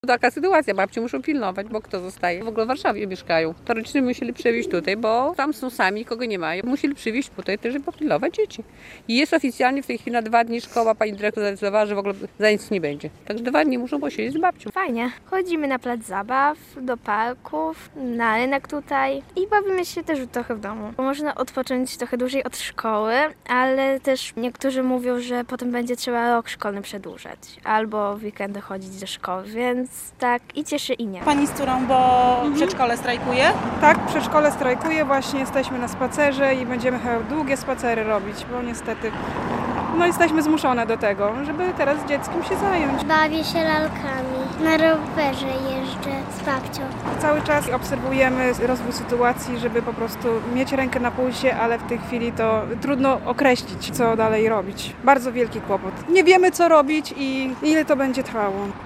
Taka sytuacja, babci muszą pilnować, bo kto zostaje? W ogóle w Warszawie mieszkają. To rodzice musieli przewieźć tutaj, bo tam są sami, kogo nie mają. Musieli przywieźć tutaj też, żeby popilnować dzieci. I jest oficjalnie w tej chwili na 2 dni szkoła, pani dyrektor zadecydowała, że w ogóle za nic nie będzie. Także 2 dni muszą posiedzieć z babcią. Fajnie. Chodzimy na plac zabaw, do parków, na rynek tutaj i bawimy się też trochę w domu. Można odpocząć trochę dłużej od szkoły, ale też niektórzy mówią, że potem będzie trzeba rok szkolny przedłużać albo w weekendy chodzić do szkoły, więc tak i cieszy i nie. Pani z którą, bo przedszkole strajkuje? Tak, przedszkole strajkuje, właśnie jesteśmy na spacerze i będziemy chyba długie spacery robić, bo niestety jesteśmy zmuszone do tego, żeby teraz dzieckiem się zająć. Bawię się lalkami. Na rowerze jeżdżę z babcią. Cały czas obserwujemy rozwój sytuacji, żeby po prostu mieć rękę na pulsie, ale w tej chwili to trudno określić, co dalej robić. Bardzo wielki kłopot. Nie wiemy, co robić i ile to będzie trwało.